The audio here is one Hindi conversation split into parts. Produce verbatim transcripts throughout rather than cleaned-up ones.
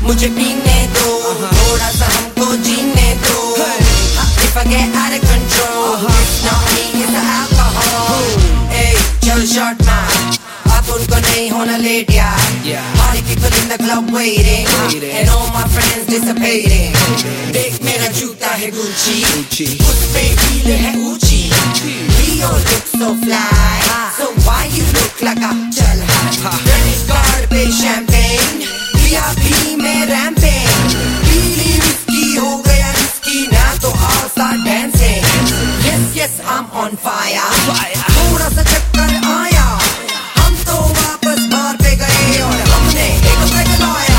मुझे पीने दो, थोड़ा सा हमको जीने दो. If I get out of control, it's not me, it's the alcohol. Hey, चल short man, अब उनको नहीं होना late यार. Party people in the club waiting, and all my friends dissipating. देख मेरा जूता है Gucci, उस पे हील है ऊंची. We all look so fly, so why you look like a चल हाँ. Credit card पे champagne, V I P में ramping. पीली whiskey हो गया risky, ना तो all start dancing. Yes yes I'm on fire, थोड़ा सा चक्कर आया. हम तो वापस बार पे गए और हमने एक पैग लाया.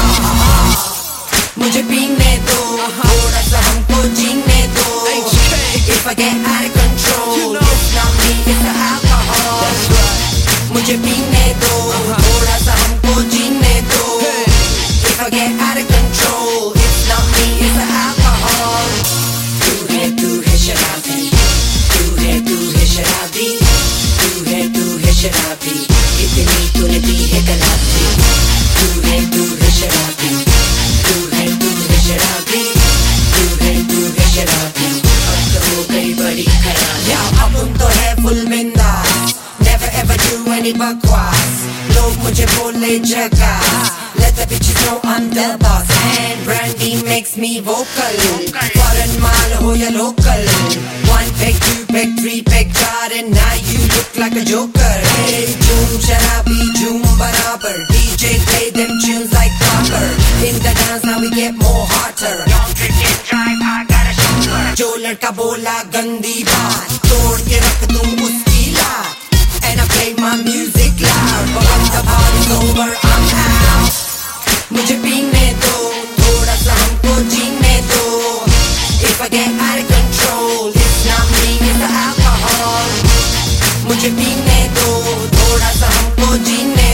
मुझे पीने दो, थोड़ा सा हमको जीने दो. If I get out of control, it's not me, it's the alcohol. मुझे पीने दो, थोड़ा सा हमको जीने दो. If I get out of control, it's not me, it's the alcohol. तू है तू है शराबी, तू है तू है शराबी, तू है तू है शराबी, इतनी तूने पी है गलाबी. तू है तू है शराबी, तू है तू है शराबी, तू है तू है शराबी, अब तो हो गई बड़ी खराबी. अब उन तो है full बिंदास, never ever do any बकवास. लोग मुझे बोले जगास, let the bitches know I'm the boss. And brandy makes me vocal, foreign माल हो या local. One peg, two peg, three peg, चार and now you look like a joker. Hey, zoom शराबी, zoom बराबर, D J play them tunes like proper. In the dance now we get more hotter. Don't drink and drive, I got a chauffeur. जो लड़का बोला गंदी बात, तोड़ के रख दूं उसकी लात. And I play my music loud, but when the party's over I'm out. मुझे पीने दो, थोड़ा सा हमको जीने दो. If I get out of control, it's not me, it's the alcohol. मुझे पीने दो, थोड़ा सा हमको जीने